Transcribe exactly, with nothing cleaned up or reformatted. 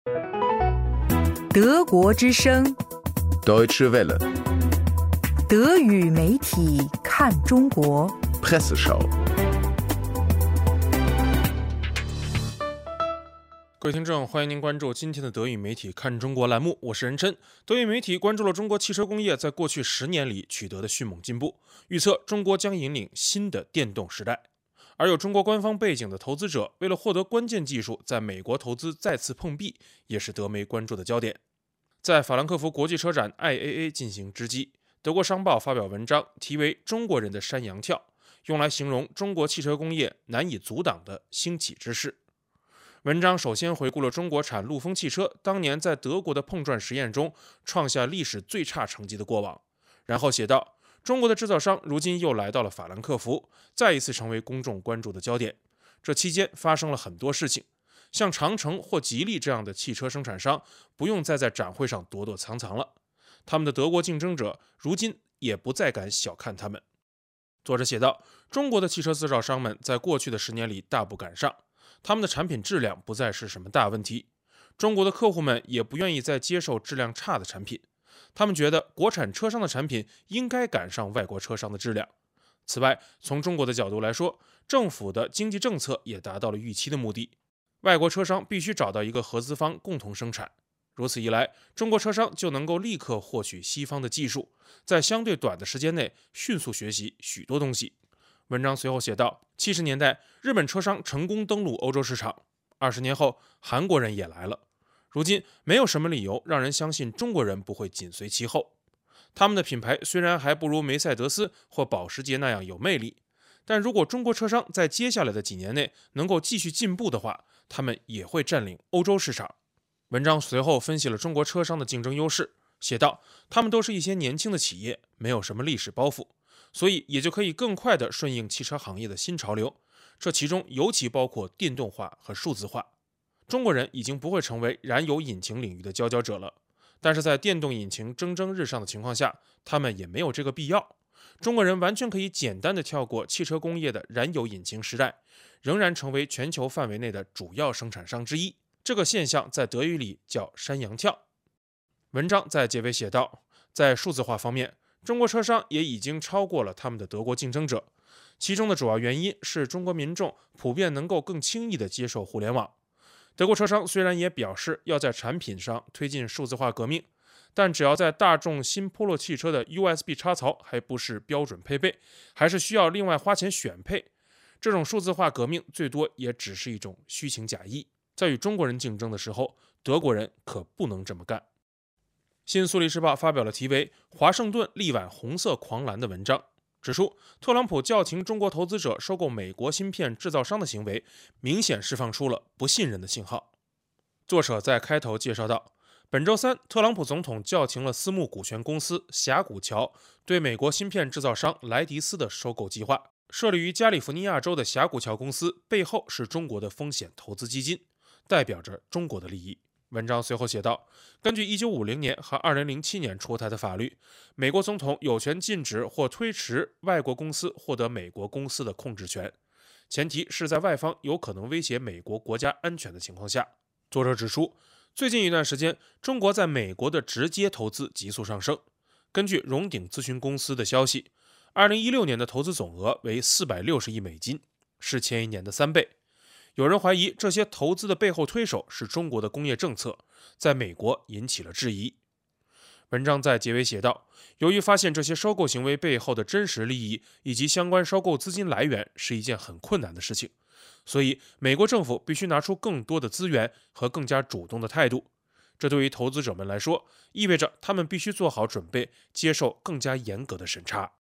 德国之声 Deutsche Welle 德语媒体看中国 Presseschau。 各位听众，欢迎您关注今天的德语媒体看中国栏目，我是任琛。德语媒体关注了中国汽车工业在过去十年里取得的迅猛进步，预测中国将引领新的电动时代。而有中国官方背景的投资者为了获得关键技术，在美国投资再次碰壁，也是德媒关注的焦点。在法兰克福国际车展 I A A 进行之际，德国商报发表文章，题为《中国人的山羊跳》，用来形容中国汽车工业难以阻挡的兴起之势。文章首先回顾了中国产陆风汽车当年在德国的碰撞实验中创下历史最差成绩的过往，然后写道，中国的制造商如今又来到了法兰克福，再一次成为公众关注的焦点。这期间发生了很多事情，像长城或吉利这样的汽车生产商不用再在展会上躲躲藏藏了，他们的德国竞争者如今也不再敢小看他们。作者写道，中国的汽车制造商们在过去的十年里大步赶上，他们的产品质量不再是什么大问题，中国的客户们也不愿意再接受质量差的产品，他们觉得国产车商的产品应该赶上外国车商的质量。此外，从中国的角度来说，政府的经济政策也达到了预期的目的，外国车商必须找到一个合资方共同生产，如此一来，中国车商就能够立刻获取西方的技术，在相对短的时间内迅速学习许多东西。文章随后写道，七十年代日本车商成功登陆欧洲市场，二十年后韩国人也来了，如今没有什么理由让人相信中国人不会紧随其后。他们的品牌虽然还不如梅赛德斯或保时捷那样有魅力，但如果中国车商在接下来的几年内能够继续进步的话，他们也会占领欧洲市场。文章随后分析了中国车商的竞争优势，写道，他们都是一些年轻的企业，没有什么历史包袱，所以也就可以更快地顺应汽车行业的新潮流，这其中尤其包括电动化和数字化。中国人已经不会成为燃油引擎领域的佼佼者了，但是在电动引擎蒸蒸日上的情况下，他们也没有这个必要。中国人完全可以简单地跳过汽车工业的燃油引擎时代，仍然成为全球范围内的主要生产商之一。这个现象在德语里叫山羊跳。文章在结尾写道，在数字化方面，中国车商也已经超过了他们的德国竞争者，其中的主要原因是中国民众普遍能够更轻易地接受互联网。德国车商虽然也表示要在产品上推进数字化革命，但只要在大众新 Polo 汽车的 U S B 插槽还不是标准配备，还是需要另外花钱选配，这种数字化革命最多也只是一种虚情假意。在与中国人竞争的时候，德国人可不能这么干。新苏黎世报发表了题为《华盛顿力挽红色狂澜》的文章，指出特朗普叫停中国投资者收购美国芯片制造商的行为，明显释放出了不信任的信号。作者在开头介绍到，本周三，特朗普总统叫停了私募股权公司峡谷桥对美国芯片制造商莱迪斯的收购计划。设立于加利福尼亚州的峡谷桥公司背后是中国的风险投资基金，代表着中国的利益。文章随后写道，根据一九五零年和二零零七年出台的法律，美国总统有权禁止或推迟外国公司获得美国公司的控制权，前提是在外方有可能威胁美国国家安全的情况下。作者指出，最近一段时间，中国在美国的直接投资急速上升。根据荣鼎咨询公司的消息，二零一六年的投资总额为四百六十亿美金，是前一年的三倍。有人怀疑这些投资的背后推手是中国的工业政策，在美国引起了质疑。文章在结尾写道，由于发现这些收购行为背后的真实利益以及相关收购资金来源是一件很困难的事情，所以美国政府必须拿出更多的资源和更加主动的态度。这对于投资者们来说，意味着他们必须做好准备，接受更加严格的审查。